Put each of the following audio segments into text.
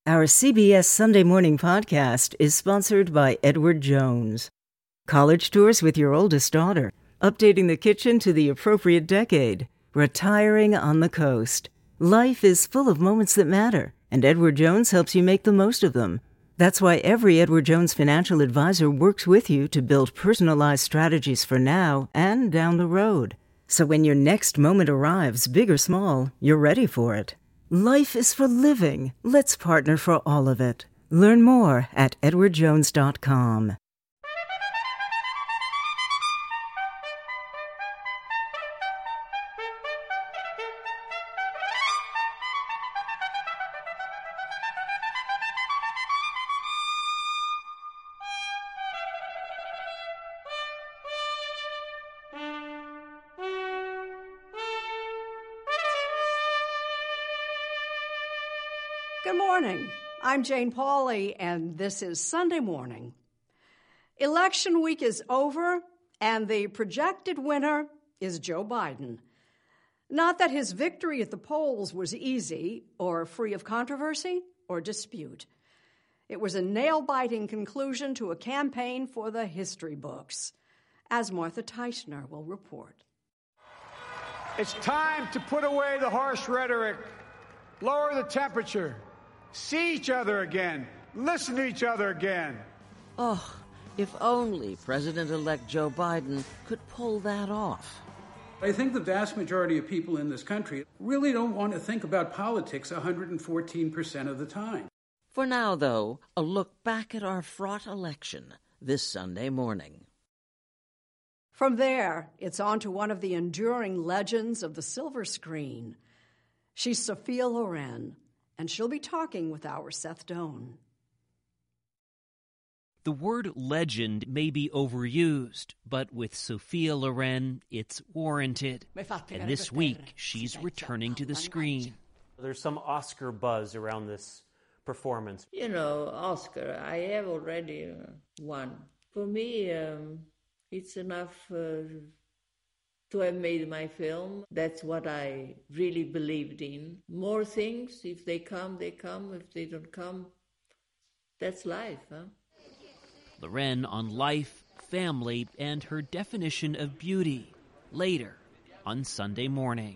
Our CBS Sunday Morning podcast is sponsored by Edward Jones. College tours with your oldest daughter, updating the kitchen to the appropriate decade, retiring on the coast. Life is full of moments that matter, and Edward Jones helps you make the most of them. That's why every Edward Jones financial advisor works with you to build personalized strategies for now and down the road. So when your next moment arrives, big or small, you're ready for it. Life is for living. Let's partner for all of it. Learn more at edwardjones.com. Good morning. I'm Jane Pauley, and this is Sunday Morning. Election week is over, and the projected winner is Joe Biden. Not that his victory at the polls was easy or free of controversy or dispute. It was a nail-biting conclusion to a campaign for the history books, as Martha Teichner will report. It's time to put away the harsh rhetoric, lower the temperature, see each other again, listen to each other again. Oh, if only President-elect Joe Biden could pull that off. I think the vast majority of people in this country really don't want to think about politics 114% of the time. For now, though, a look back at our fraught election this Sunday morning. From there, it's on to one of the enduring legends of the silver screen. She's Sophia Loren, and she'll be talking with our Seth Doane. The word legend may be overused, but with Sophia Loren, it's warranted. And this week, she's returning to the screen. There's some Oscar buzz around this performance. You know, Oscar, I have already won. For me, it's enough to have made my film. That's what I really believed in. More things, if they come, they come. If they don't come, that's life, huh? Loren on life, family, and her definition of beauty. Later on Sunday Morning.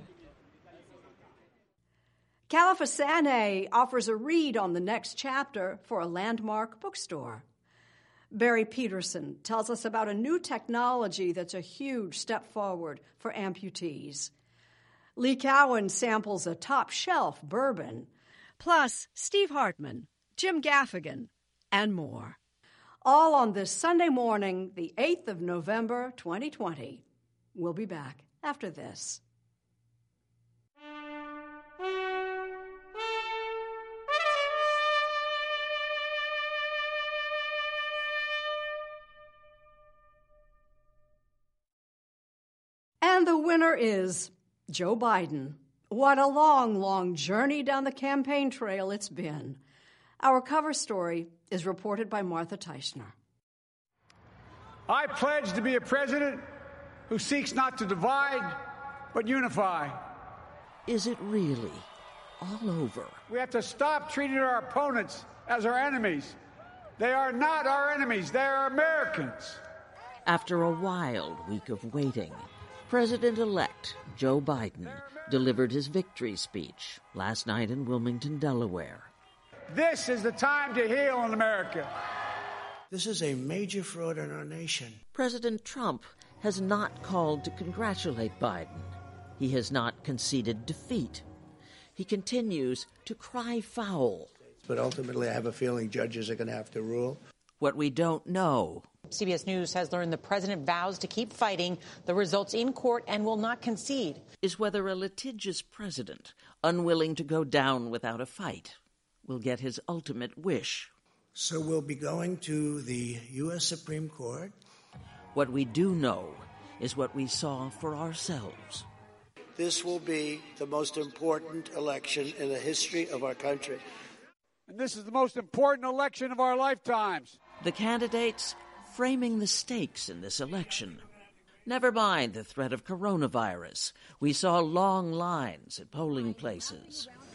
Califasane offers a read on the next chapter for a landmark bookstore. Barry Peterson tells us about a new technology that's a huge step forward for amputees. Lee Cowan samples a top-shelf bourbon, plus Steve Hartman, Jim Gaffigan, and more. All on this Sunday morning, the 8th of November, 2020. We'll be back after this. And the winner is Joe Biden. What a long, long journey down the campaign trail it's been. Our cover story is reported by Martha Teichner. I pledge to be a president who seeks not to divide, but unify. Is it really all over? We have to stop treating our opponents as our enemies. They are not our enemies. They are Americans. After a wild week of waiting, President-elect Joe Biden delivered his victory speech last night in Wilmington, Delaware. This is the time to heal in America. This is a major fraud in our nation. President Trump has not called to congratulate Biden. He has not conceded defeat. He continues to cry foul. But ultimately, I have a feeling judges are going to have to rule. What we don't know. CBS News has learned the president vows to keep fighting the results in court and will not concede. Is whether a litigious president, unwilling to go down without a fight, will get his ultimate wish. So we'll be going to the U.S. Supreme Court. What we do know is what we saw for ourselves. This will be the most important election in the history of our country. And this is the most important election of our lifetimes. The candidates framing the stakes in this election. Never mind the threat of coronavirus. We saw long lines at polling places.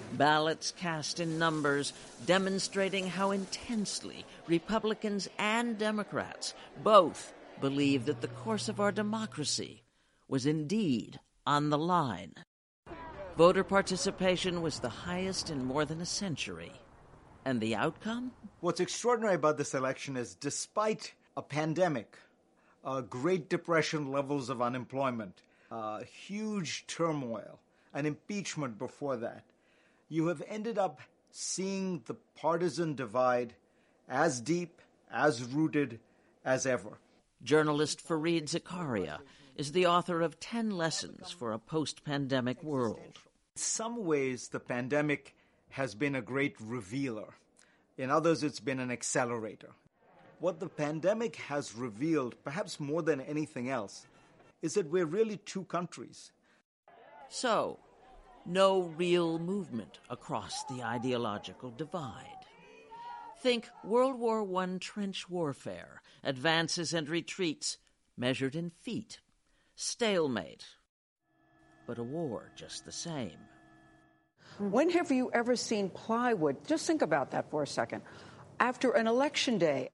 ballots cast in numbers demonstrating how intensely Republicans and Democrats both believe that the course of our democracy was indeed on the line. Voter participation was the highest in more than a century. And the outcome? What's extraordinary about this election is despite a pandemic, Great Depression levels of unemployment, huge turmoil, an impeachment before that, you have ended up seeing the partisan divide as deep, as rooted as ever. Journalist Fareed Zakaria is the author of 10 Lessons for a Post-Pandemic World. In some ways, the pandemic has been a great revealer. In others, it's been an accelerator. What the pandemic has revealed, perhaps more than anything else, is that we're really two countries. So, no real movement across the ideological divide. Think World War I trench warfare, advances and retreats measured in feet. Stalemate, but a war just the same. When have you ever seen plywood? Just think about that for a second. After an election day.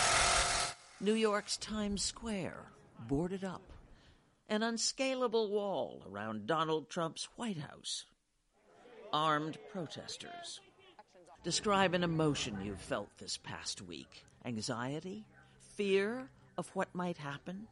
New York's Times Square, boarded up. An unscalable wall around Donald Trump's White House. Armed protesters. Describe an emotion you've felt this past week. Anxiety? Fear of what might happen?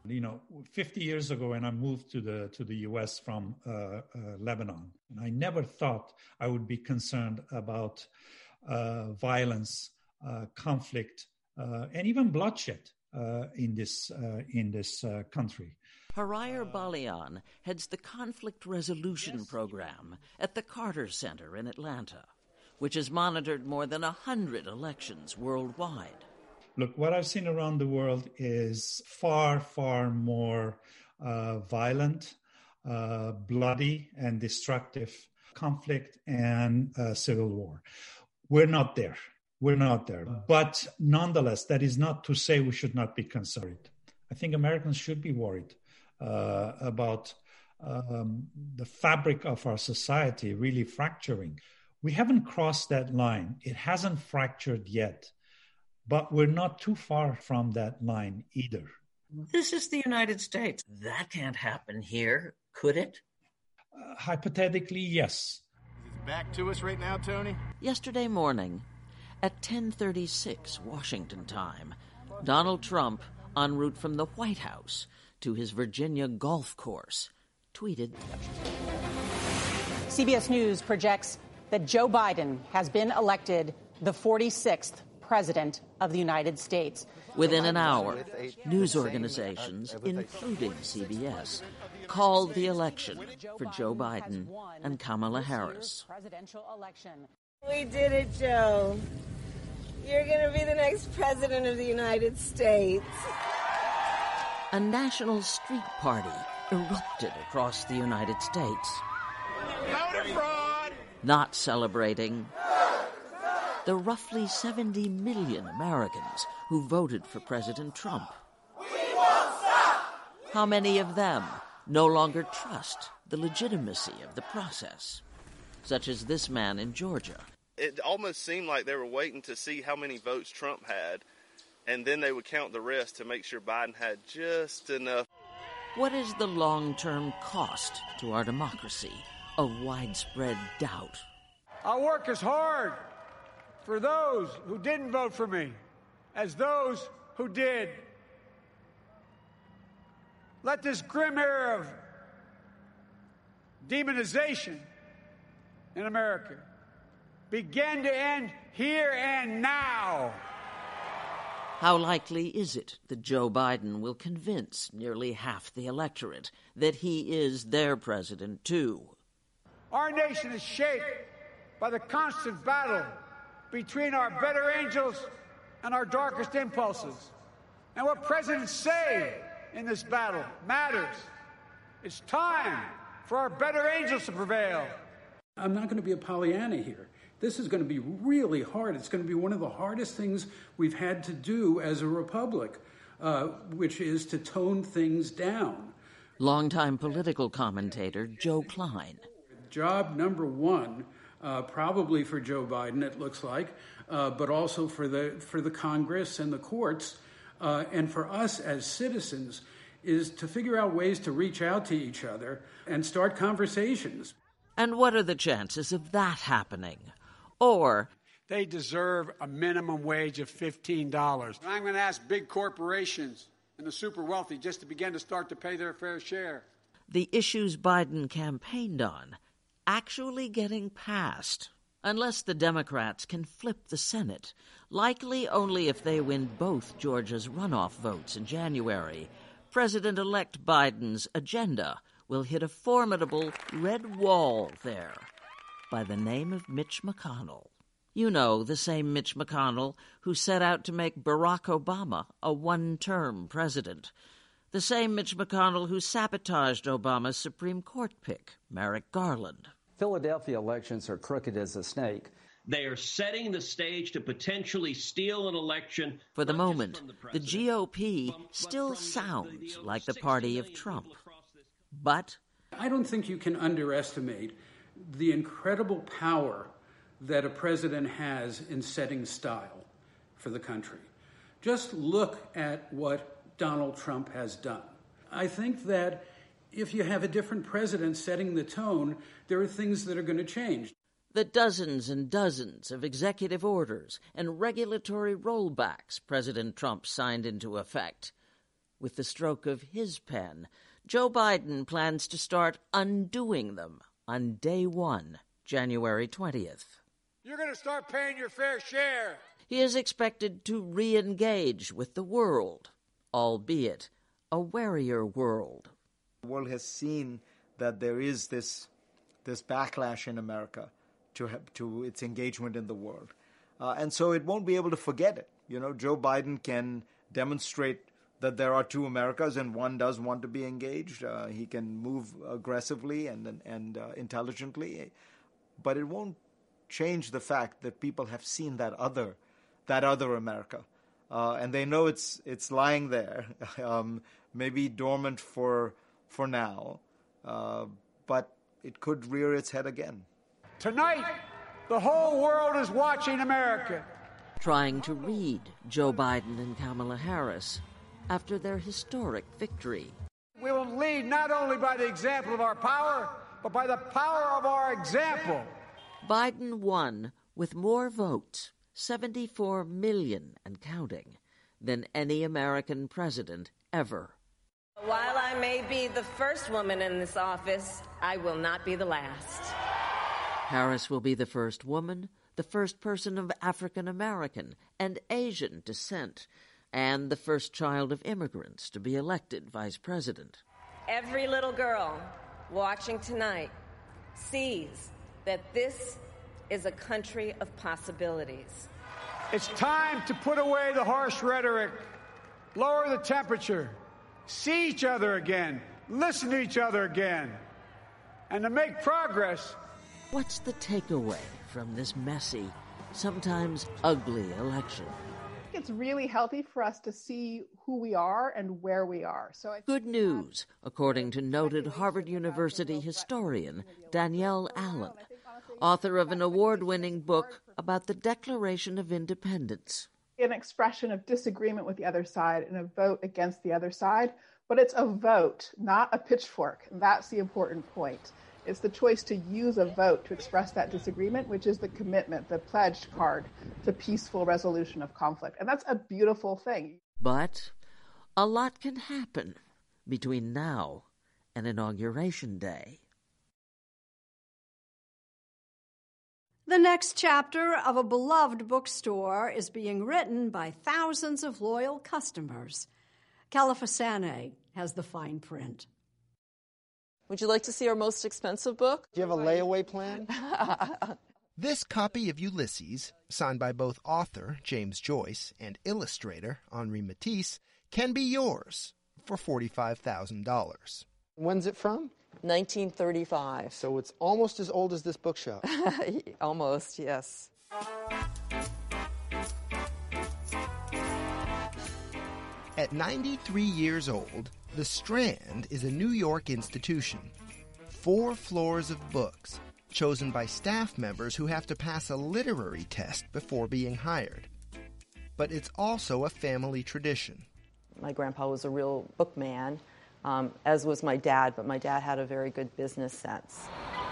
50 years ago when I moved to the U.S. from Lebanon, and I never thought I would be concerned about violence, conflict, and even bloodshed in this country. Harayar Balian heads the Conflict Resolution Program at the Carter Center in Atlanta, which has monitored more than 100 elections worldwide. Look, what I've seen around the world is far, far more violent, bloody, and destructive conflict and civil war. We're not there. We're not there. But nonetheless, that is not to say we should not be concerned. I think Americans should be worried about the fabric of our society really fracturing. We haven't crossed that line. It hasn't fractured yet. But we're not too far from that line either. This is the United States. That can't happen here, could it? Hypothetically, yes. It's back to us right now, Tony? Yesterday morning, at 10:36 Washington time, Donald Trump, en route from the White House to his Virginia golf course, tweeted, CBS News projects that Joe Biden has been elected the 46th President of the United States. Within an hour, news organizations, including CBS, called the election for Joe Biden and Kamala Harris. We did it, Joe. You're going to be the next President of the United States. A national street party erupted across the United States. Voter fraud! Not celebrating the roughly 70 million Americans who voted for President Trump. We won't stop! How many of them no longer trust the legitimacy of the process? Such as this man in Georgia. It almost seemed like they were waiting to see how many votes Trump had, and then they would count the rest to make sure Biden had just enough. What is the long-term cost to our democracy of widespread doubt? I'll work as hard for those who didn't vote for me as those who did. Let this grim era of demonization in America begin to end here and now. How likely is it that Joe Biden will convince nearly half the electorate that he is their president, too? Our nation is shaped by the constant battle between our better angels and our darkest impulses. And what presidents say in this battle matters. It's time for our better angels to prevail. I'm not going to be a Pollyanna here. This is going to be really hard. It's going to be one of the hardest things we've had to do as a republic, which is to tone things down. Longtime political commentator Joe Klein. Job number one probably for Joe Biden, it looks like, but also for the Congress and the courts, and for us as citizens, is to figure out ways to reach out to each other and start conversations. And what are the chances of that happening? Or they deserve a minimum wage of $15. I'm going to ask big corporations and the super wealthy just to begin to start to pay their fair share. The issues Biden campaigned on actually getting passed, unless the Democrats can flip the Senate, likely only if they win both Georgia's runoff votes in January. President-elect Biden's agenda will hit a formidable red wall there by the name of Mitch McConnell. You know, the same Mitch McConnell who set out to make Barack Obama a one-term president. The same Mitch McConnell who sabotaged Obama's Supreme Court pick, Merrick Garland. Philadelphia elections are crooked as a snake. They are setting the stage to potentially steal an election. For the moment, the GOP still sounds like the party of Trump. But I don't think you can underestimate the incredible power that a president has in setting style for the country. Just look at what Donald Trump has done. I think that if you have a different president setting the tone, there are things that are going to change. The dozens and dozens of executive orders and regulatory rollbacks President Trump signed into effect. With the stroke of his pen, Joe Biden plans to start undoing them on day one, January 20th. You're going to start paying your fair share. He is expected to re-engage with the world, albeit a warier world. The world has seen that there is this backlash in America to its engagement in the world. And so it won't be able to forget it. You know, Joe Biden can demonstrate that there are two Americas and one does want to be engaged. He can move aggressively and intelligently. But it won't change the fact that people have seen that other America. And they know it's lying there, maybe dormant for now, but it could rear its head again. Tonight, the whole world is watching America. Trying to read Joe Biden and Kamala Harris after their historic victory. We will lead not only by the example of our power, but by the power of our example. Biden won with more votes, 74 million and counting, than any American president ever. While I may be the first woman in this office, I will not be the last. Harris will be the first woman, the first person of African American and Asian descent, and the first child of immigrants to be elected vice president. Every little girl watching tonight sees that this is a country of possibilities. It's time to put away the harsh rhetoric, lower the temperature, see each other again, listen to each other again, and to make progress. What's the takeaway from this messy, sometimes ugly election? It's really healthy for us to see who we are and where we are. Good news, according to noted Harvard University historian Danielle Allen, author of an award-winning book about the Declaration of Independence. An expression of disagreement with the other side and a vote against the other side, but it's a vote, not a pitchfork. That's the important point. It's the choice to use a vote to express that disagreement, which is the commitment, the pledge card to peaceful resolution of conflict. And that's a beautiful thing. But a lot can happen between now and Inauguration Day. The next chapter of a beloved bookstore is being written by thousands of loyal customers. Califasane has the fine print. Would you like to see our most expensive book? Do you have a layaway plan? This copy of Ulysses, signed by both author James Joyce and illustrator Henri Matisse, can be yours for $45,000. When's it from? 1935. So it's almost as old as this bookshop. Almost, yes. At 93 years old, The Strand is a New York institution. 4 floors of books, chosen by staff members who have to pass a literary test before being hired. But it's also a family tradition. My grandpa was a real bookman, as was my dad, but my dad had a very good business sense.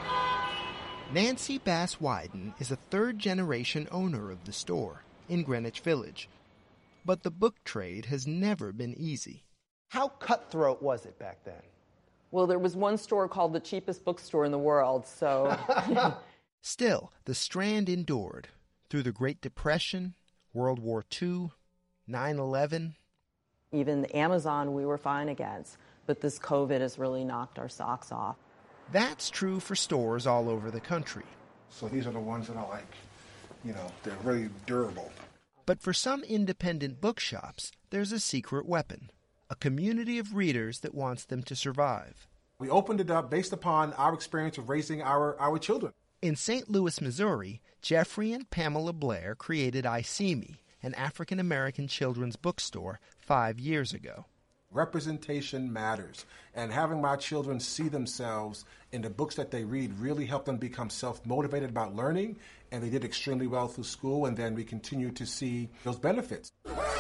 Nancy Bass Wyden is a third-generation owner of the store in Greenwich Village. But the book trade has never been easy. How cutthroat was it back then? Well, there was one store called the cheapest bookstore in the world, so... Still, the Strand endured through the Great Depression, World War II, 9/11. Even Amazon we were fine against, but this COVID has really knocked our socks off. That's true for stores all over the country. So these are the ones that I like. You know, they're really durable. But for some independent bookshops, there's a secret weapon, a community of readers that wants them to survive. We opened it up based upon our experience of raising our children. In St. Louis, Missouri, Jeffrey and Pamela Blair created I See Me, an African-American children's bookstore, 5 years ago. Representation matters, and having my children see themselves in the books that they read really helped them become self-motivated about learning, and they did extremely well through school, and then we continue to see those benefits.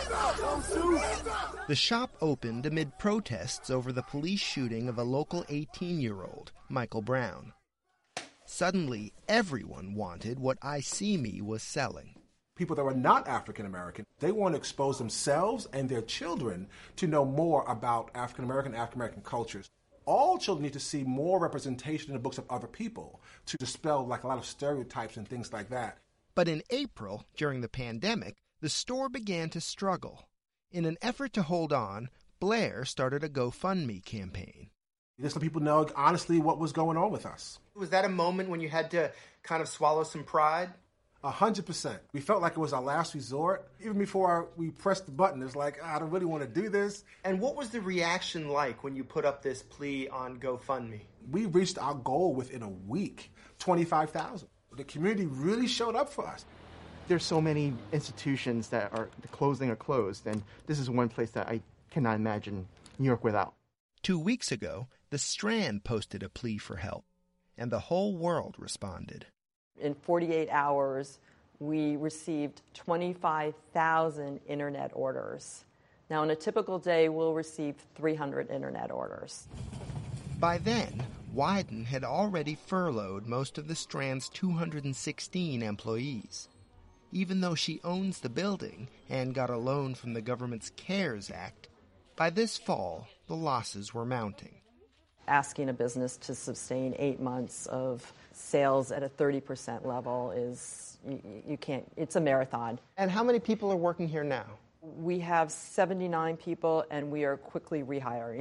The shop opened amid protests over the police shooting of a local 18-year-old, Michael Brown. Suddenly, everyone wanted what I See Me was selling. People that were not African-American, they want to expose themselves and their children to know more about African-American cultures. All children need to see more representation in the books of other people to dispel like a lot of stereotypes and things like that. But in April, during the pandemic, the store began to struggle. In an effort to hold on, Blair started a GoFundMe campaign. Just let people know honestly what was going on with us. Was that a moment when you had to kind of swallow some pride? 100%. We felt like it was our last resort. Even before we pressed the button, it's like, I don't really want to do this. And what was the reaction like when you put up this plea on GoFundMe? We reached our goal within a week, 25,000. The community really showed up for us. There's so many institutions that are closing or closed, and this is one place that I cannot imagine New York without. 2 weeks ago, the Strand posted a plea for help, and the whole world responded. In 48 hours, we received 25,000 internet orders. Now, in a typical day, we'll receive 300 internet orders. By then, Wyden had already furloughed most of the Strand's 216 employees. Even though she owns the building and got a loan from the government's CARES Act, by this fall, the losses were mounting. Asking a business to sustain 8 months of sales at a 30% level is, you can't, it's a marathon. And how many people are working here now? We have 79 people, and we are quickly rehiring.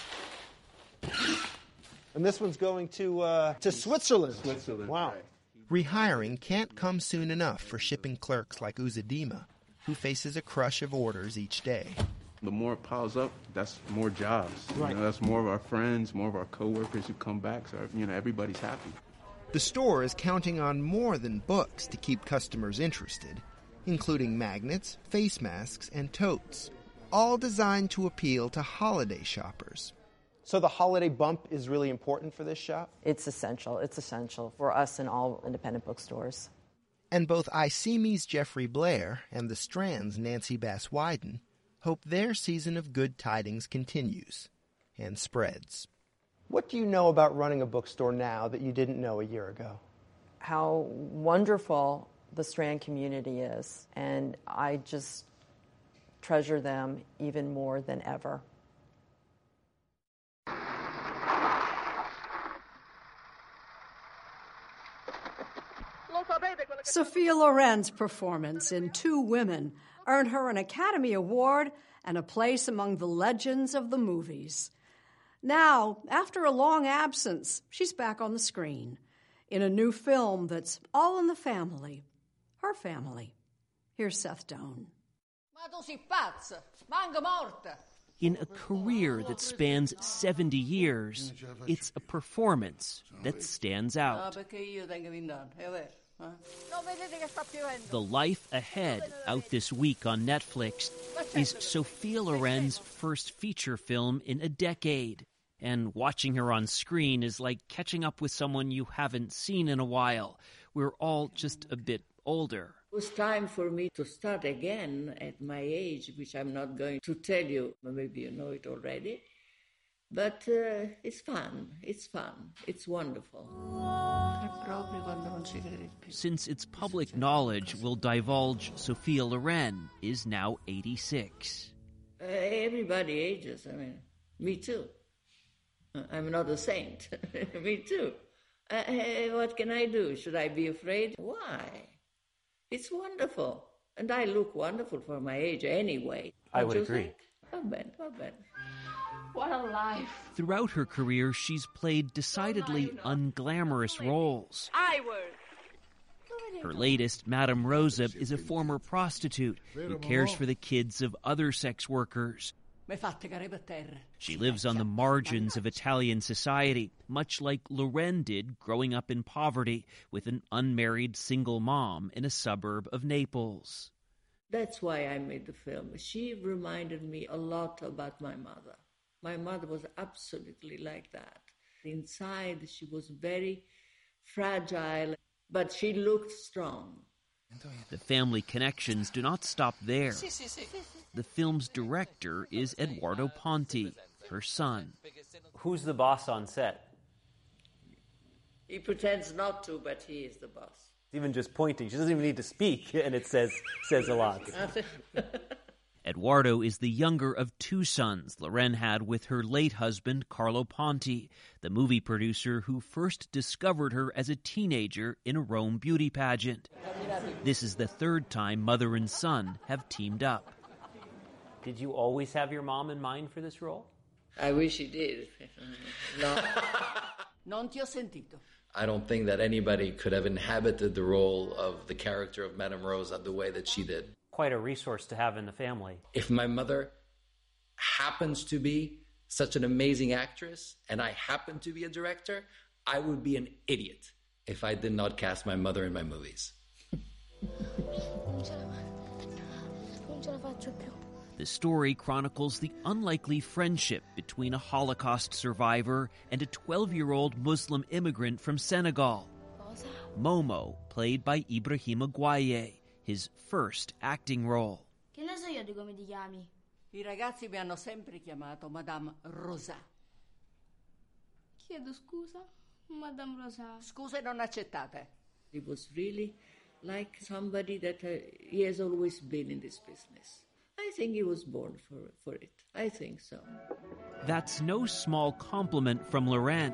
And this one's going to Switzerland. Wow. Rehiring can't come soon enough for shipping clerks like Uzodimma, who faces a crush of orders each day. The more it piles up, that's more jobs. Right. You know, that's more of our friends, more of our coworkers who come back. So, everybody's happy. The store is counting on more than books to keep customers interested, including magnets, face masks, and totes, all designed to appeal to holiday shoppers. So the holiday bump is really important for this shop? It's essential. It's essential for us and all independent bookstores. And both I See Me's Jeffrey Blair and the Strand's Nancy Bass Wyden hope their season of good tidings continues and spreads. What do you know about running a bookstore now that you didn't know a year ago? How wonderful the Strand community is, and I just treasure them even more than ever. Sophia Loren's performance in Two Women earned her an Academy Award and a place among the legends of the movies. Now, after a long absence, she's back on the screen in a new film that's all in the family, her family. Here's Seth Doane. In a career that spans 70 years, it's a performance that stands out. The Life Ahead, out this week on Netflix, is Sophia Loren's first feature film in a decade. And watching her on screen is like catching up with someone you haven't seen in a while. We're all just a bit older. It was time for me to start again at my age, which I'm not going to tell you. Maybe you know it already. But it's fun. It's fun. It's wonderful. Since it's public knowledge, we'll divulge Sophia Loren is now 86. Everybody ages. I mean, me too. I'm not a saint. Me too. What can I do? Should I be afraid? Why? It's wonderful. And I look wonderful for my age anyway. I would agree. Not bad, not bad. What a life. Throughout her career, she's played decidedly unglamorous roles. I work. Her latest, Madame Rosa, is a former prostitute who cares for the kids of other sex workers. She lives on the margins of Italian society, much like Loren did growing up in poverty with an unmarried single mom in a suburb of Naples. That's why I made the film. She reminded me a lot about my mother. My mother was absolutely like that. Inside, she was very fragile, but she looked strong. The family connections do not stop there. The film's director is Eduardo Ponti, her son. Who's the boss on set? He pretends not to, but he is the boss. Even just pointing. She doesn't even need to speak, and it says a lot. Eduardo is the younger of two sons Loren had with her late husband, Carlo Ponti, the movie producer who first discovered her as a teenager in a Rome beauty pageant. This is the third time mother and son have teamed up. Did you always have your mom in mind for this role? I wish he did. No. Non ti ho sentito. I don't think that anybody could have inhabited the role of the character of Madame Rosa the way that she did. Quite a resource to have in the family. If my mother happens to be such an amazing actress and I happen to be a director, I would be an idiot if I did not cast my mother in my movies. The story chronicles the unlikely friendship between a Holocaust survivor and a 12-year-old Muslim immigrant from Senegal. Momo, played by Ibrahima Guaye, his first acting role. Che ne so io di come ti chiami? I ragazzi mi hanno sempre chiamato Madame Rosa. Chiedo scusa, Madame Rosa. Scuse non accettate. He was really like somebody that he has always been in this business. I think he was born for it. I think so. That's no small compliment from Loren,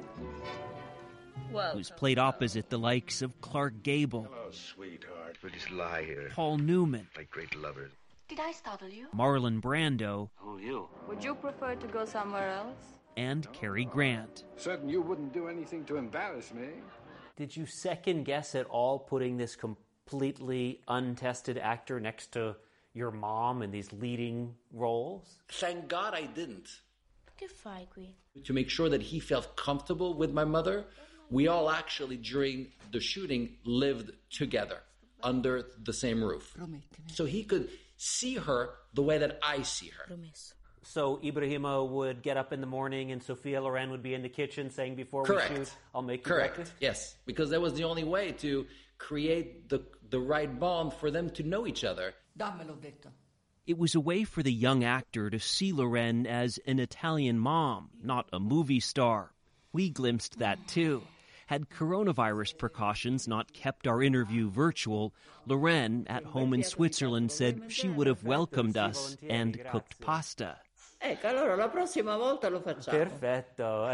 who's played opposite the likes of Clark Gable, hello, sweetheart. We'll just lie here. Paul Newman, like great lovers. Did I startle you? Marlon Brando, Who you? Would you prefer to go somewhere else? and Cary Grant. Certain you wouldn't do anything to embarrass me. Did you second guess at all putting this completely untested actor next to your mom in these leading roles? Thank God I didn't. Che fai qui? To make sure that he felt comfortable with my mother, we all actually, during the shooting, lived together under the same roof. So he could see her the way that I see her. So Ibrahima would get up in the morning and Sophia Loren would be in the kitchen saying, before Correct. we shoot, I'll make you Correct. breakfast? Yes, because that was the only way to create the right bond for them to know each other. Dammelo detto. It was a way for the young actor to see Loren as an Italian mom, not a movie star. We glimpsed that too. Had coronavirus precautions not kept our interview virtual, Loren, at home in Switzerland, said she would have welcomed us and cooked pasta. Ecco, allora la prossima volta lo facciamo. Perfetto.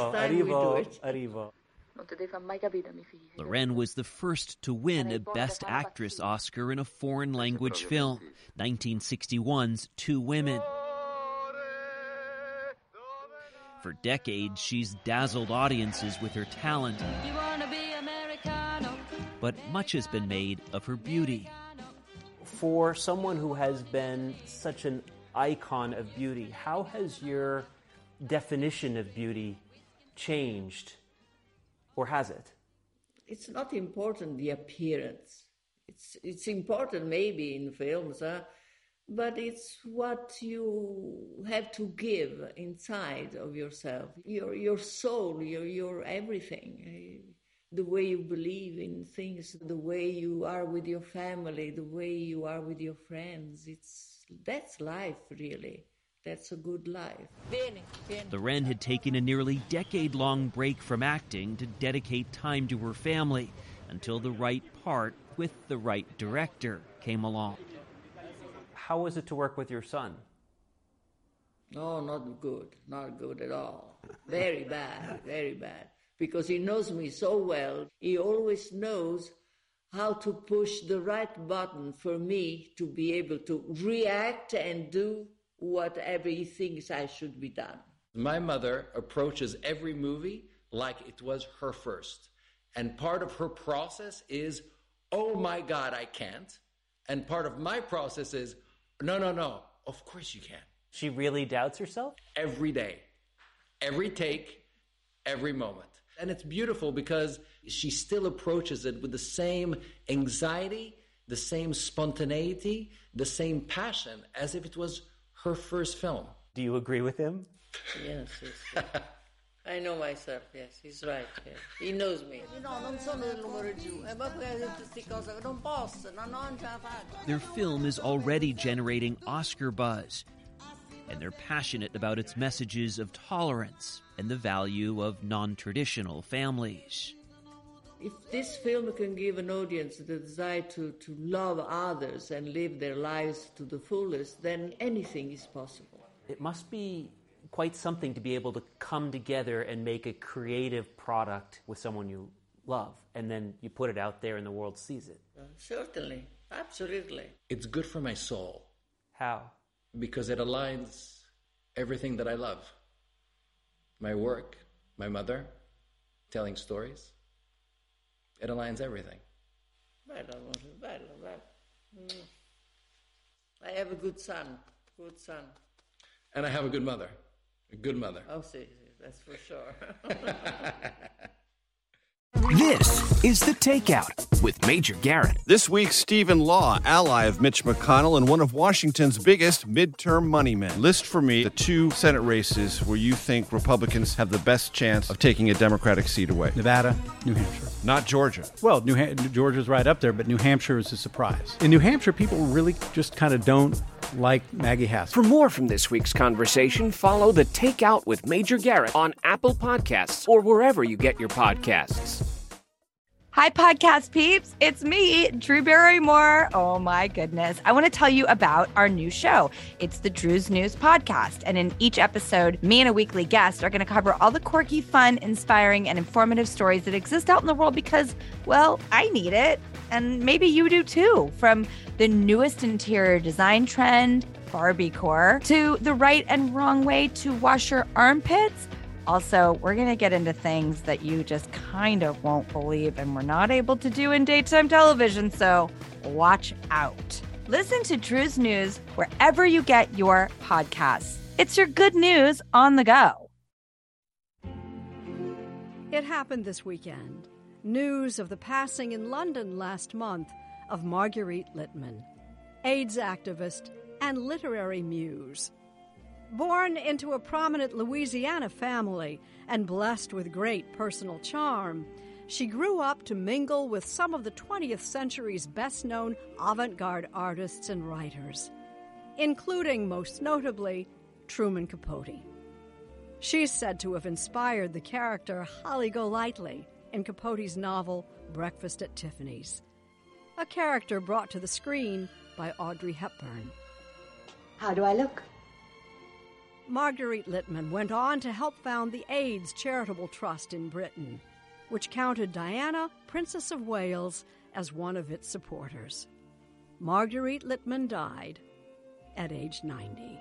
Arrivo. Non ti devi far mai capire, mio figlio. Loren was the first to win a Best Actress Oscar in a foreign language film, 1961's Two Women. For decades, she's dazzled audiences with her talent, but much has been made of her beauty. For someone who has been such an icon of beauty, how has your definition of beauty changed? Or has it? It's not important, the appearance. It's important maybe in films, But it's what you have to give inside of yourself, your soul, your everything, the way you believe in things, the way you are with your family, the way you are with your friends. That's life, really. That's a good life. Loren had taken a nearly decade-long break from acting to dedicate time to her family until the right part with the right director came along. How was it to work with your son? No, not good at all. Very bad, very bad. Because he knows me so well, he always knows how to push the right button for me to be able to react and do whatever he thinks I should be done. My mother approaches every movie like it was her first. And part of her process is, oh my God, I can't. And part of my process is, no, of course you can. She really doubts herself? Every day, every take, every moment. And it's beautiful because she still approaches it with the same anxiety, the same spontaneity, the same passion as if it was her first film. Do you agree with him? Yes. I know myself, yes, he's right. Yes. He knows me. Their film is already generating Oscar buzz, and they're passionate about its messages of tolerance and the value of non-traditional families. If this film can give an audience the desire to love others and live their lives to the fullest, then anything is possible. It must be quite something to be able to come together and make a creative product with someone you love, and then you put it out there and the world sees it. Certainly, absolutely. It's good for my soul. How? Because it aligns everything that I love. My work, my mother, telling stories. It aligns everything. I have a good son. And I have a good mother. A good mother. Oh, see, that's for sure. This is The Takeout with Major Garrett. This week, Stephen Law, ally of Mitch McConnell and one of Washington's biggest midterm money men. List for me the 2 Senate races where you think Republicans have the best chance of taking a Democratic seat away. Nevada, New Hampshire. Not Georgia. Well, Georgia's right up there, but New Hampshire is a surprise. In New Hampshire, people really just kind of don't like Maggie Hassan. For more from this week's conversation, follow The Takeout with Major Garrett on Apple Podcasts or wherever you get your podcasts. Hi, podcast peeps. It's me, Drew Barrymore. Oh, my goodness. I want to tell you about our new show. It's the Drew's News Podcast. And in each episode, me and a weekly guest are going to cover all the quirky, fun, inspiring, and informative stories that exist out in the world because, well, I need it. And maybe you do too. From the newest interior design trend, Barbiecore, to the right and wrong way to wash your armpits. Also, we're going to get into things that you just kind of won't believe and we're not able to do in daytime television, so watch out. Listen to Drew's News wherever you get your podcasts. It's your good news on the go. It happened this weekend. News of the passing in London last month of Marguerite Littman, AIDS activist and literary muse. Born into a prominent Louisiana family and blessed with great personal charm, she grew up to mingle with some of the 20th century's best-known avant-garde artists and writers, including, most notably, Truman Capote. She's said to have inspired the character Holly Golightly in Capote's novel Breakfast at Tiffany's, a character brought to the screen by Audrey Hepburn. How do I look? Marguerite Littman went on to help found the AIDS Charitable Trust in Britain, which counted Diana, Princess of Wales, as one of its supporters. Marguerite Littman died at age 90.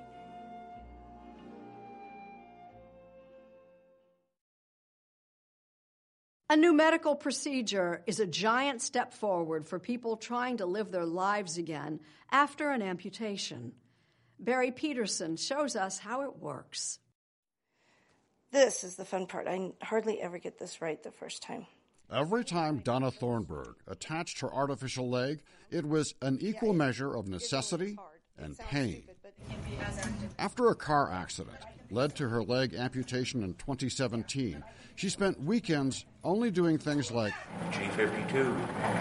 A new medical procedure is a giant step forward for people trying to live their lives again after an amputation. Barry Peterson shows us how it works. This is the fun part. I hardly ever get this right the first time. Every time Donna Thornburg attached her artificial leg, it was an equal measure of necessity and pain. After a car accident led to her leg amputation in 2017, she spent weekends only doing things like G52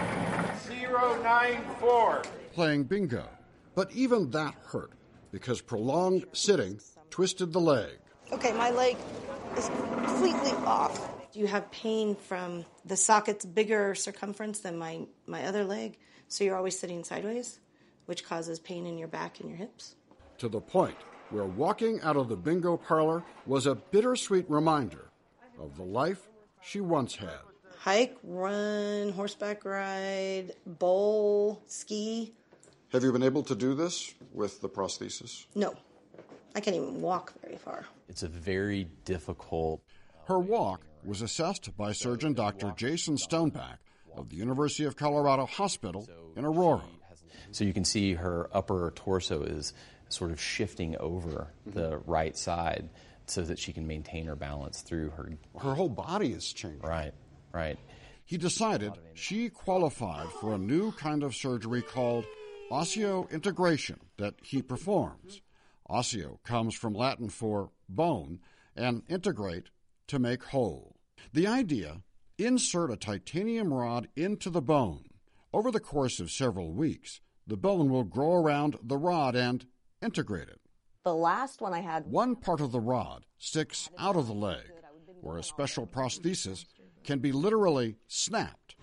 094 playing bingo. But even that hurt because prolonged sitting twisted the leg. Okay, my leg is completely off. You have pain from the socket's bigger circumference than my other leg, so you're always sitting sideways, which causes pain in your back and your hips. To the point where walking out of the bingo parlor was a bittersweet reminder of the life she once had. Hike, run, horseback ride, bowl, ski. Have you been able to do this with the prosthesis? No, I can't even walk very far. It's a very difficult... Her walk was assessed by surgeon Dr. Jason Stoneback of the University of Colorado Hospital in Aurora. So you can see her upper torso is sort of shifting over the right side so that she can maintain her balance through her... Her whole body is changing. Right. He decided she qualified for a new kind of surgery called osseointegration that he performs. Osseo comes from Latin for bone and integrate to make whole. The idea, insert a titanium rod into the bone. Over the course of several weeks, the bone will grow around the rod and integrate it. The last one I had... One part of the rod sticks out of the leg, where a special prosthesis can be literally snapped,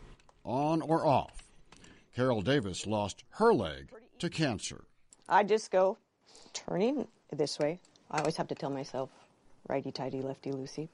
on or off. Carol Davis lost her leg to cancer. I just go turning this way. I always have to tell myself, righty-tighty, lefty-loosey,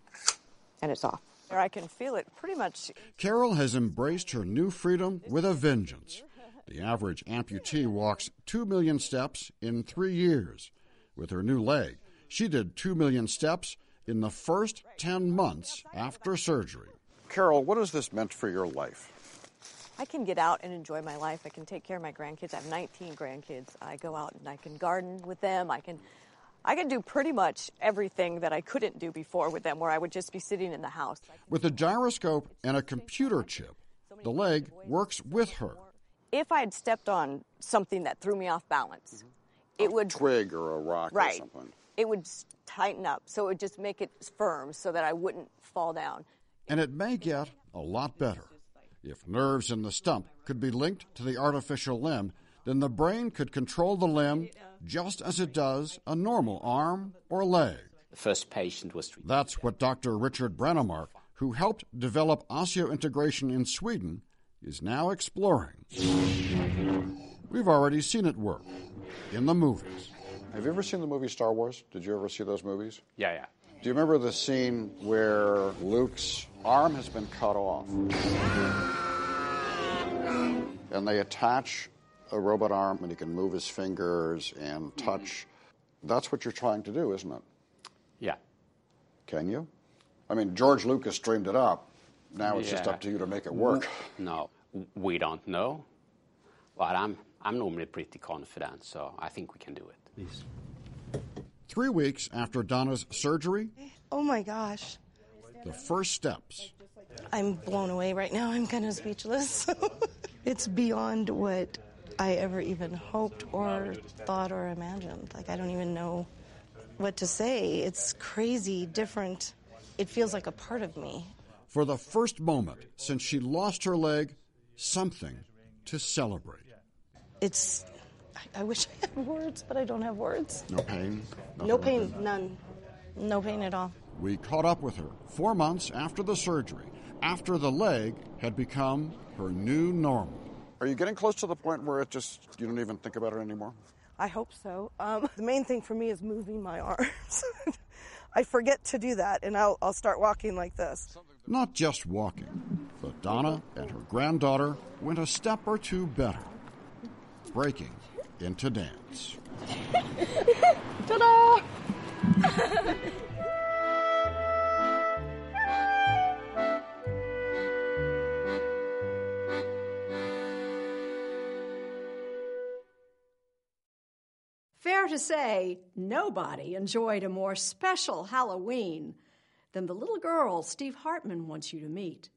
and it's off. I can feel it pretty much. Carol has embraced her new freedom with a vengeance. The average amputee walks 2 million steps in 3 years. With her new leg, she did 2 million steps in the first 10 months after surgery. Carol, what has this meant for your life? I can get out and enjoy my life. I can take care of my grandkids. I have 19 grandkids. I go out and I can garden with them. I can do pretty much everything that I couldn't do before with them, where I would just be sitting in the house. With a gyroscope and a computer chip, the leg works with her. If I had stepped on something that threw me off balance, it would... A twig or a rock or something. It would tighten up, so it would just make it firm so that I wouldn't fall down. And it may get a lot better. If nerves in the stump could be linked to the artificial limb, then the brain could control the limb just as it does a normal arm or leg. The first patient was... That's what Dr. Richard Brennemark, who helped develop osseointegration in Sweden, is now exploring. We've already seen it work in the movies. Have you ever seen the movie Star Wars? Did you ever see those movies? Yeah. Do you remember the scene where Luke's arm has been cut off? And they attach a robot arm and he can move his fingers and touch. That's what you're trying to do, isn't it? Yeah. Can you? I mean, George Lucas dreamed it up. Now it's just up to you to make it work. No, we don't know. But I'm normally pretty confident, so I think we can do it. Please. 3 weeks after Donna's surgery, Oh my gosh. the first steps. I'm blown away right now. I'm kind of speechless. It's beyond what I ever even hoped or thought or imagined. Like, I don't even know what to say. It's crazy, different. It feels like a part of me. For the first moment since she lost her leg, something to celebrate. It's... I wish I had words, but I don't have words. No pain? No pain, none. No pain at all. We caught up with her 4 months after the surgery, after the leg had become her new normal. Are you getting close to the point where you don't even think about it anymore? I hope so. The main thing for me is moving my arms. I forget to do that, and I'll start walking like this. Not just walking, but Donna and her granddaughter went a step or two better, breaking into dance. Ta-da! Fair to say, nobody enjoyed a more special Halloween than the little girl Steve Hartman wants you to meet.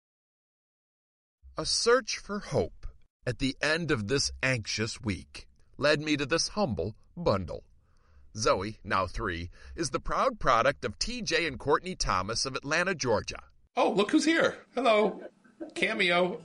A search for hope at the end of this anxious week. led me to this humble bundle. Zoe, now 3, is the proud product of TJ and Courtney Thomas of Atlanta, Georgia. Oh, look who's here. Hello. Cameo.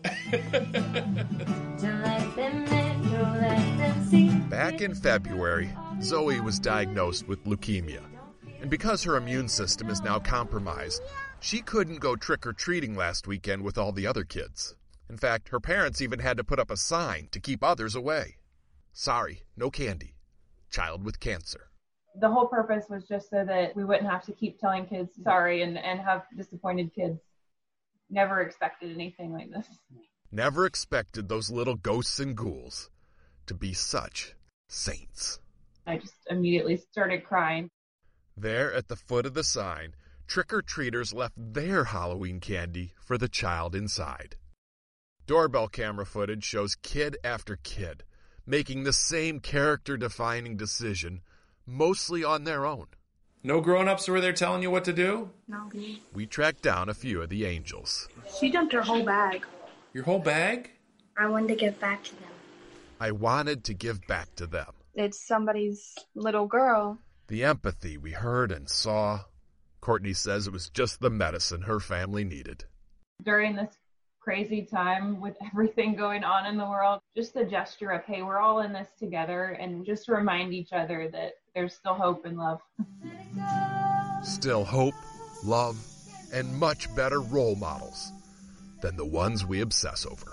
Back in February, Zoe was diagnosed with leukemia. And because her immune system is now compromised, she couldn't go trick-or-treating last weekend with all the other kids. In fact, her parents even had to put up a sign to keep others away. Sorry, no candy. Child with cancer. The whole purpose was just so that we wouldn't have to keep telling kids sorry and have disappointed kids. Never expected anything like this. Never expected those little ghosts and ghouls to be such saints. I just immediately started crying. There at the foot of the sign, trick-or-treaters left their Halloween candy for the child inside. Doorbell camera footage shows kid after kid making the same character-defining decision, mostly on their own. No grown-ups were there telling you what to do? No. We tracked down a few of the angels. She dumped her whole bag. Your whole bag? I wanted to give back to them. I wanted to give back to them. It's somebody's little girl. The empathy we heard and saw. Courtney says it was just the medicine her family needed. During this crazy time with everything going on in the world, just the gesture of, hey, we're all in this together, and just remind each other that there's still hope and love. Still hope, love, and much better role models than the ones we obsess over.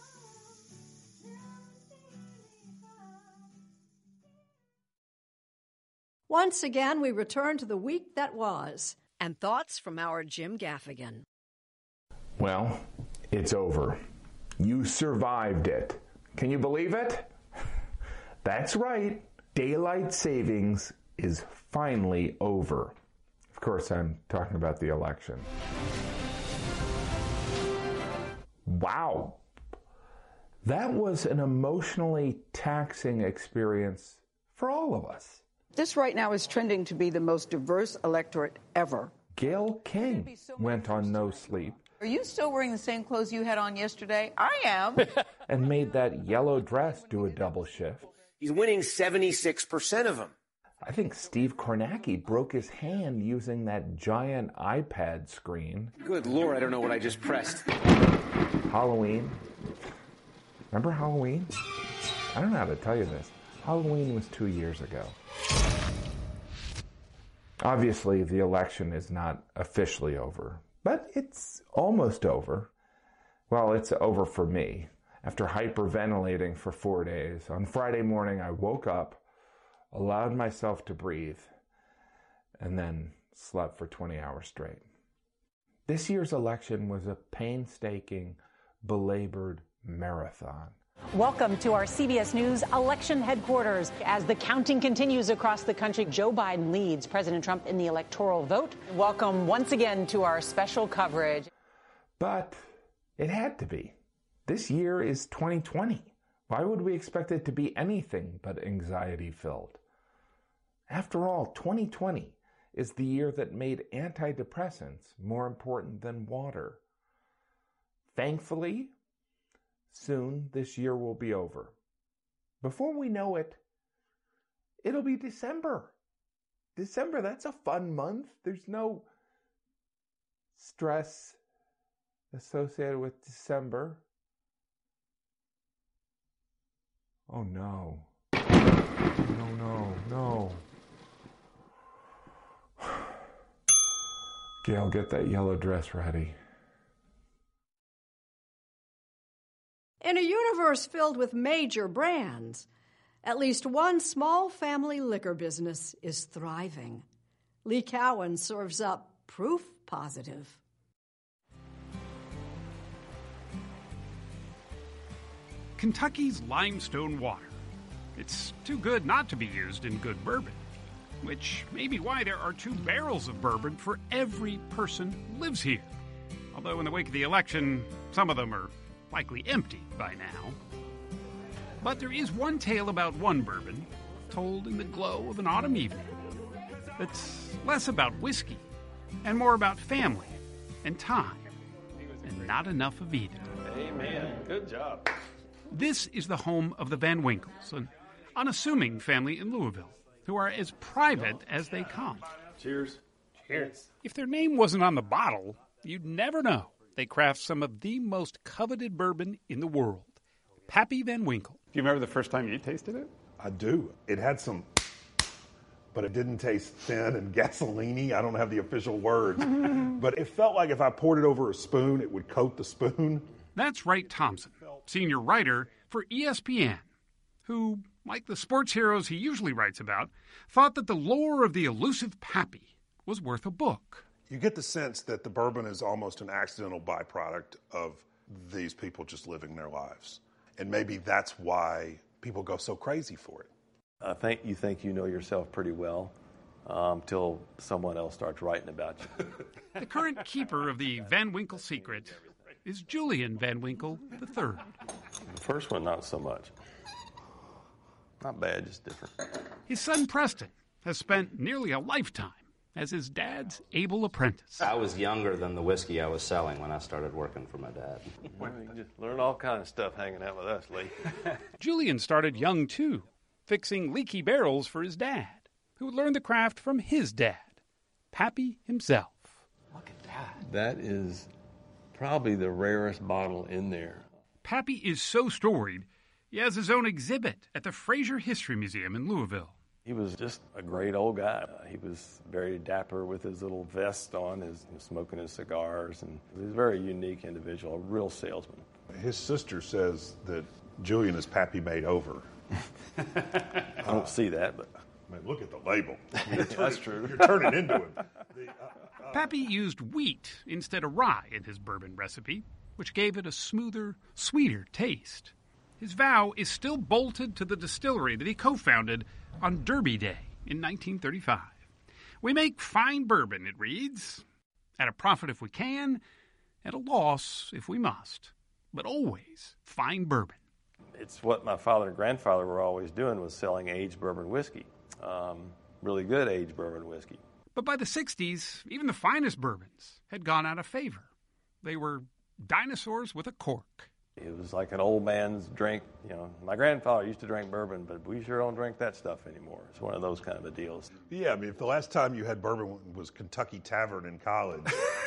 Once again, we return to the week that was, and thoughts from our Jim Gaffigan. Well, it's over. You survived it. Can you believe it? That's right. Daylight savings is finally over. Of course, I'm talking about the election. Wow. That was an emotionally taxing experience for all of us. This right now is trending to be the most diverse electorate ever. Gayle King went on no sleep. Are you still wearing the same clothes you had on yesterday? I am. And made that yellow dress do a double shift. He's winning 76% of them. I think Steve Kornacki broke his hand using that giant iPad screen. Good Lord, I don't know what I just pressed. Halloween. Remember Halloween? I don't know how to tell you this. Halloween was 2 years ago. Obviously, the election is not officially over, but it's almost over. Well, it's over for me. After hyperventilating for 4 days, on Friday morning I woke up, allowed myself to breathe, and then slept for 20 hours straight. This year's election was a painstaking, belabored marathon. Welcome to our CBS News election headquarters. As the counting continues across the country, Joe Biden leads President Trump in the electoral vote. Welcome once again to our special coverage. But it had to be. This year is 2020. Why would we expect it to be anything but anxiety-filled? After all, 2020 is the year that made antidepressants more important than water. Thankfully, soon this year will be over. Before we know it, it'll be December. December, that's a fun month. There's no stress associated with December. Oh no. No. Gail, get that yellow dress ready. In a universe filled with major brands, at least one small family liquor business is thriving. Lee Cowan serves up proof positive. Kentucky's limestone water. It's too good not to be used in good bourbon, which may be why there are 2 barrels of bourbon for every person who lives here. Although in the wake of the election, some of them are likely empty by now. But there is one tale about one bourbon, told in the glow of an autumn evening, that's less about whiskey and more about family and time, and not enough of either. Amen. Good job. This is the home of the Van Winkles, an unassuming family in Louisville who are as private as they come. Cheers. Cheers. If their name wasn't on the bottle, you'd never know. They craft some of the most coveted bourbon in the world. Pappy Van Winkle. Do you remember the first time you tasted it? I do. It had some, but it didn't taste thin and gasoline-y. I don't have the official words. But it felt like if I poured it over a spoon, it would coat the spoon. That's Wright Thompson, senior writer for ESPN, who, like the sports heroes he usually writes about, thought that the lore of the elusive Pappy was worth a book. You get the sense that the bourbon is almost an accidental byproduct of these people just living their lives. And maybe that's why people go so crazy for it. I think you know yourself pretty well until someone else starts writing about you. The current keeper of the Van Winkle secret is Julian Van Winkle III. The first one, not so much. Not bad, just different. His son Preston has spent nearly a lifetime as his dad's able apprentice. I was younger than the whiskey I was selling when I started working for my dad. Well, you can just learn all kinds of stuff hanging out with us, Lee. Julian started young, too, fixing leaky barrels for his dad, who learned the craft from his dad, Pappy himself. Look at that. That is probably the rarest bottle in there. Pappy is so storied, he has his own exhibit at the Fraser History Museum in Louisville. He was just a great old guy. He was very dapper with his little vest on, smoking his cigars, and he was a very unique individual, a real salesman. His sister says that Julian is Pappy made over. I don't see that, but... I mean, look at the label. That's true. You're turning into him. Pappy used wheat instead of rye in his bourbon recipe, which gave it a smoother, sweeter taste. His vow is still bolted to the distillery that he co-founded on Derby Day in 1935. We make fine bourbon, it reads, at a profit if we can, at a loss if we must, but always fine bourbon. It's what my father and grandfather were always doing, was selling aged bourbon whiskey, really good aged bourbon whiskey. But by the 60s, even the finest bourbons had gone out of favor. They were dinosaurs with a cork. It was like an old man's drink. My grandfather used to drink bourbon, but we sure don't drink that stuff anymore. It's one of those kind of deals. Yeah, I mean, if the last time you had bourbon was Kentucky Tavern in college,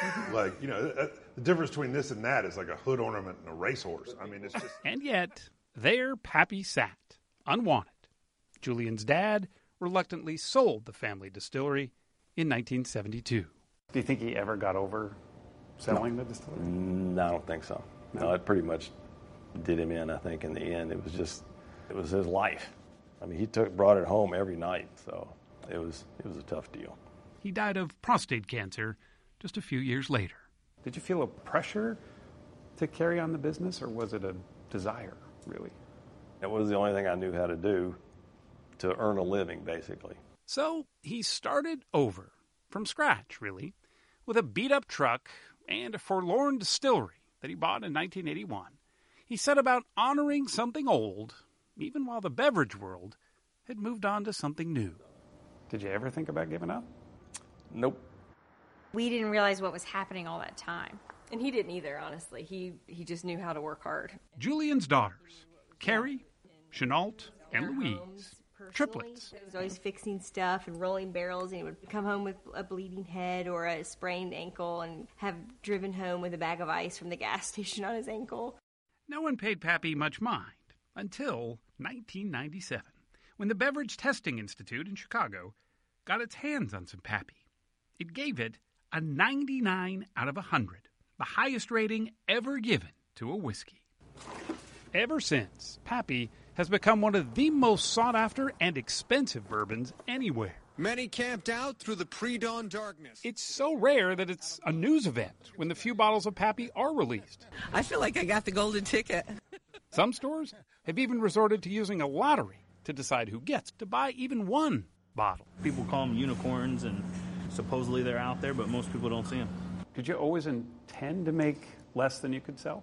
the difference between this and that is like a hood ornament and a racehorse. I mean, it's just... And yet, there Pappy sat, unwanted. Julian's dad reluctantly sold the family distillery in 1972. Do you think he ever got over selling the distillery? No, I don't think so. No, it pretty much did him in, I think, in the end. It was his life. I mean, he brought it home every night, so it was a tough deal. He died of prostate cancer just a few years later. Did you feel a pressure to carry on the business, or was it a desire, really? It was the only thing I knew how to do to earn a living, basically. So he started over, from scratch, really, with a beat-up truck and a forlorn distillery that he bought in 1981. He set about honoring something old, even while the beverage world had moved on to something new. Did you ever think about giving up? Nope. We didn't realize what was happening all that time. And he didn't either, honestly. He just knew how to work hard. Julian's daughters, Carrie, Chenault, and Louise, triplets. He was always fixing stuff and rolling barrels, and he would come home with a bleeding head or a sprained ankle and have driven home with a bag of ice from the gas station on his ankle. No one paid Pappy much mind until 1997, when the Beverage Testing Institute in Chicago got its hands on some Pappy. It gave it a 99 out of 100, the highest rating ever given to a whiskey. Ever since, Pappy has become one of the most sought-after and expensive bourbons anywhere. Many camped out through the pre-dawn darkness. It's so rare that it's a news event when the few bottles of Pappy are released. I feel like I got the golden ticket. Some stores have even resorted to using a lottery to decide who gets to buy even one bottle. People call them unicorns, and supposedly they're out there, but most people don't see them. Did you always intend to make less than you could sell?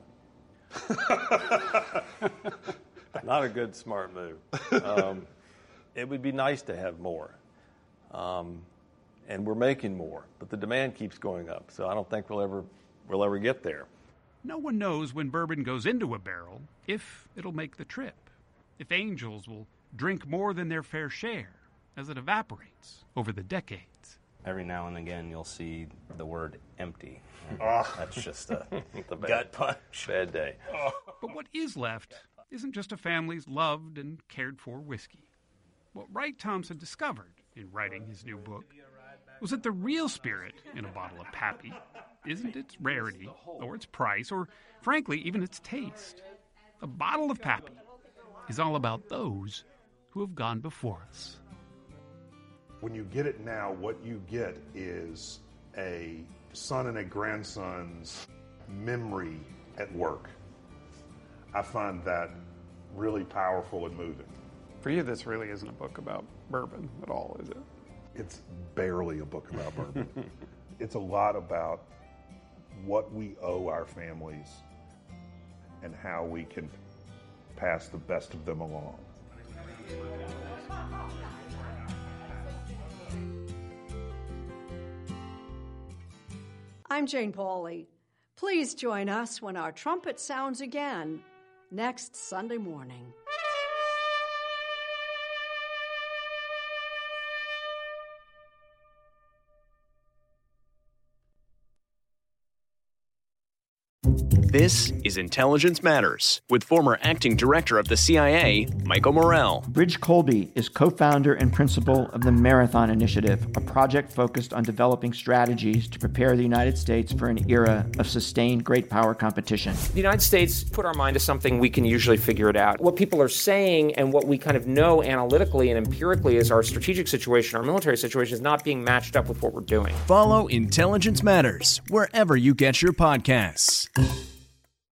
Not a good, smart move. It would be nice to have more. And we're making more, but the demand keeps going up, so I don't think we'll ever get there. No one knows when bourbon goes into a barrel if it'll make the trip. if angels will drink more than their fair share as it evaporates over the decades. Every now and again, you'll see the word empty. Oh. That's just a gut punch. Bad day. Oh. But what is left isn't just a family's loved and cared for whiskey. What Wright Thompson discovered in writing his new book was that the real spirit in a bottle of Pappy isn't its rarity or its price or, frankly, even its taste. A bottle of Pappy is all about those who have gone before us. When you get it now, what you get is a son and a grandson's memory at work. I find that really powerful and moving. For you, this really isn't a book about bourbon at all, is it? It's barely a book about bourbon. It's a lot about what we owe our families and how we can pass the best of them along. I'm Jane Pauley. Please join us when our trumpet sounds again next Sunday morning. This is Intelligence Matters with former acting director of the CIA, Michael Morell. Ridge Colby is co-founder and principal of the Marathon Initiative, a project focused on developing strategies to prepare the United States for an era of sustained great power competition. The United States put our mind to something, we can usually figure it out. What people are saying and what we kind of know analytically and empirically is our strategic situation, our military situation is not being matched up with what we're doing. Follow Intelligence Matters wherever you get your podcasts.